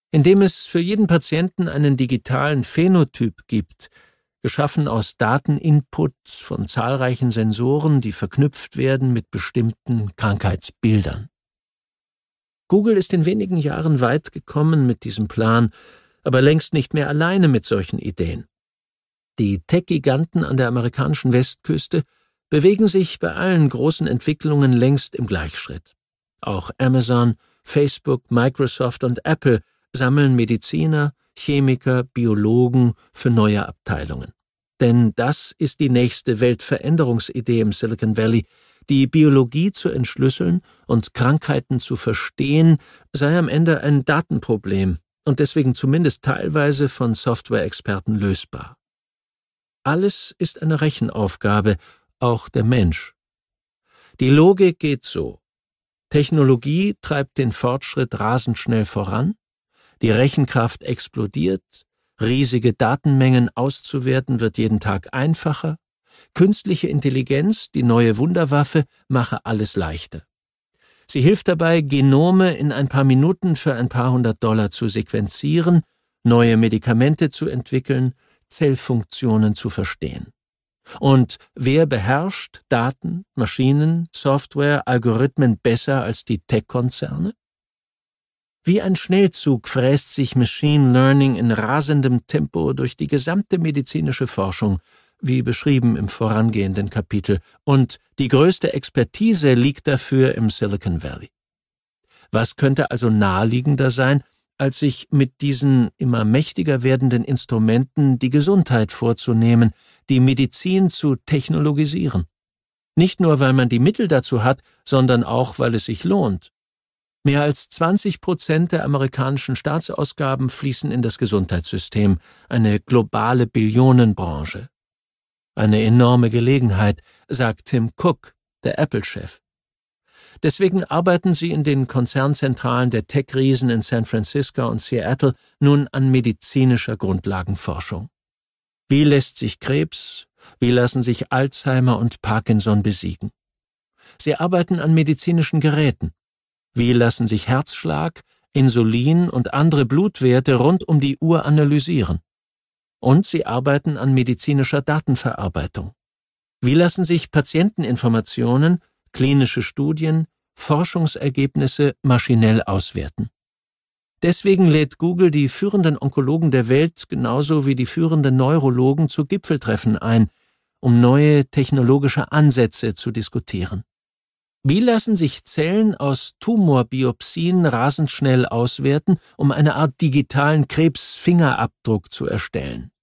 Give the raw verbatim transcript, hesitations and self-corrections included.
indem es für jeden Patienten einen digitalen Phänotyp gibt, geschaffen aus Dateninput von zahlreichen Sensoren, die verknüpft werden mit bestimmten Krankheitsbildern. Google ist in wenigen Jahren weit gekommen mit diesem Plan, aber längst nicht mehr alleine mit solchen Ideen. Die Tech-Giganten an der amerikanischen Westküste bewegen sich bei allen großen Entwicklungen längst im Gleichschritt. Auch Amazon, Facebook, Microsoft und Apple sammeln Mediziner, Chemiker, Biologen für neue Abteilungen. Denn das ist die nächste Weltveränderungsidee im Silicon Valley. Die Biologie zu entschlüsseln und Krankheiten zu verstehen, sei am Ende ein Datenproblem und deswegen zumindest teilweise von Software-Experten lösbar. Alles ist eine Rechenaufgabe, auch der Mensch. Die Logik geht so: Technologie treibt den Fortschritt rasend schnell voran, die Rechenkraft explodiert, riesige Datenmengen auszuwerten wird jeden Tag einfacher, künstliche Intelligenz, die neue Wunderwaffe, mache alles leichter. Sie hilft dabei, Genome in ein paar Minuten für ein paar hundert Dollar zu sequenzieren, neue Medikamente zu entwickeln, Zellfunktionen zu verstehen. Und wer beherrscht Daten, Maschinen, Software, Algorithmen besser als die Tech-Konzerne? Wie ein Schnellzug fräst sich Machine Learning in rasendem Tempo durch die gesamte medizinische Forschung, wie beschrieben im vorangehenden Kapitel, und die größte Expertise liegt dafür im Silicon Valley. Was könnte also naheliegender sein, als sich mit diesen immer mächtiger werdenden Instrumenten die Gesundheit vorzunehmen, die Medizin zu technologisieren? Nicht nur, weil man die Mittel dazu hat, sondern auch, weil es sich lohnt. Mehr als zwanzig Prozent der amerikanischen Staatsausgaben fließen in das Gesundheitssystem, eine globale Billionenbranche. Eine enorme Gelegenheit, sagt Tim Cook, der Apple-Chef. Deswegen arbeiten sie in den Konzernzentralen der Tech-Riesen in San Francisco und Seattle nun an medizinischer Grundlagenforschung. Wie lässt sich Krebs, wie lassen sich Alzheimer und Parkinson besiegen? Sie arbeiten an medizinischen Geräten. Wie lassen sich Herzschlag, Insulin und andere Blutwerte rund um die Uhr analysieren? Und sie arbeiten an medizinischer Datenverarbeitung. Wie lassen sich Patienteninformationen, klinische Studien, Forschungsergebnisse maschinell auswerten? Deswegen lädt Google die führenden Onkologen der Welt genauso wie die führenden Neurologen zu Gipfeltreffen ein, um neue technologische Ansätze zu diskutieren. Wie lassen sich Zellen aus Tumorbiopsien rasend schnell auswerten, um eine Art digitalen Krebsfingerabdruck zu erstellen?